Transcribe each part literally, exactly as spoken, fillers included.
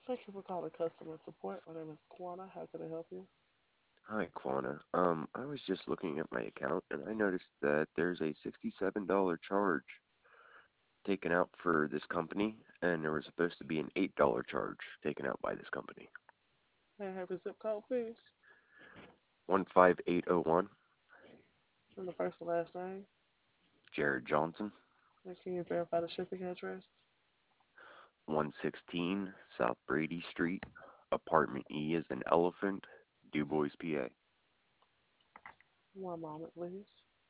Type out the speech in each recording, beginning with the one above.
Thank you for calling customer support. My name is Kwana. How can I help you? Hi, Quana. Um, I was just looking at my account and I noticed that there's a sixty-seven dollars charge taken out for this company, and there was supposed to be an eight dollars charge taken out by this company. May I have your zip code, please? one five eight zero one, And the first and last name. Jared Johnson, And can you verify the shipping address? one sixteen South Brady Street, Apartment E as an elephant, DuBois, P A. One moment, please.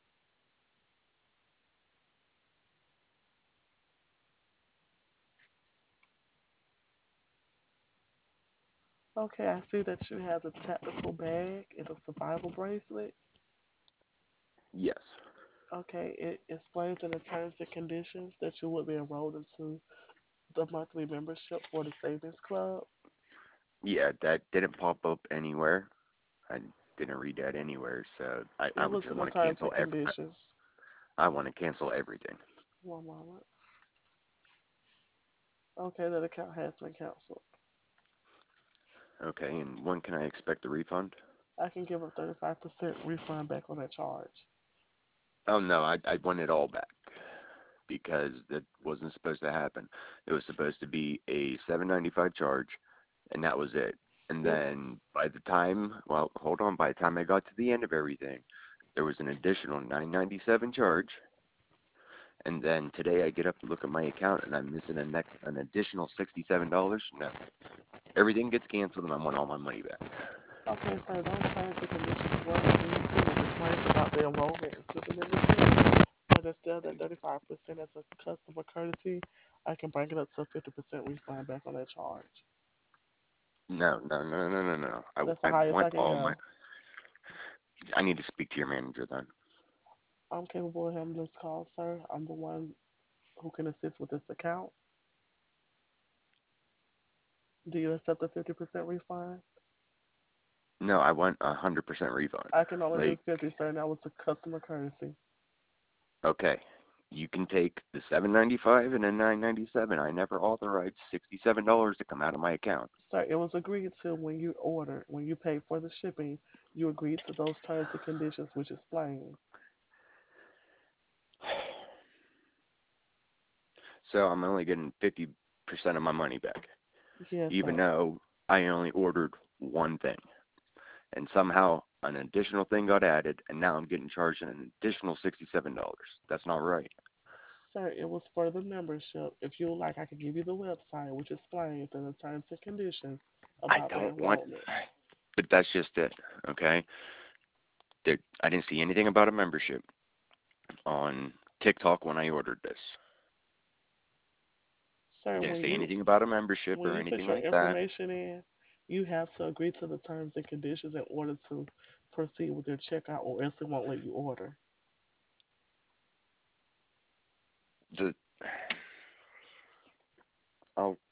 Okay, I see that you have the tactical bag and a survival bracelet. Yes. Okay, it explains in the terms and conditions that you will be enrolled into the monthly membership for the Savings Club. Yeah, that didn't pop up anywhere. I didn't read that anywhere, so I, I It would was just in the want to terms cancel and every. conditions. I want to cancel everything. One moment. Okay, that account has been canceled. Okay, and when can I expect the refund? I can give a thirty-five percent refund back on that charge. Oh no, I I want it all back because that wasn't supposed to happen. It was supposed to be a seven ninety five charge, and that was it. And It, then by the time, well, hold on, by the time I got to the end of everything, there was an additional nine ninety seven charge. And then today I get up to look at my account and I'm missing a next an additional sixty seven dollars. No, everything gets canceled and I want all my money back. okay, so those terms and conditions were agreed to and explains about the enrollment into the membership. But instead of that thirty-five percent as a customer courtesy, I can bring it up to a fifty percent refund back on that charge. No, no, no, no, no, no. I That's the I highest want I can all my. go. I need to speak to your manager then. I'm capable of handling this call, sir. I'm the one who can assist with this account. Do you accept a fifty percent refund? No, I want a hundred percent refund. I can only do Like, fifty, sir. That was a customer courtesy. okay, you can take the seven ninety five and the nine ninety seven. I never authorized sixty seven dollars to come out of my account. Sir, it was agreed to when you ordered, when you paid for the shipping, you agreed to those terms and conditions which explain. So I'm only getting fifty percent of my money back, Yes, even sir. though I only ordered one thing. And somehow an additional thing got added, and now I'm getting charged an additional sixty seven dollars. That's not right. Sir, it was for the membership. If you would like, I could give you the website which explains in the terms and conditions I about the don't want, enrollment. but that's just it. Okay, there, I didn't see anything about a membership on TikTok when I ordered this. Sir, Didn't when say you anything about a membership when or you put anything your like that. information in, you have to agree to the terms and conditions in order to proceed with your checkout, or else it won't let you order. The I'll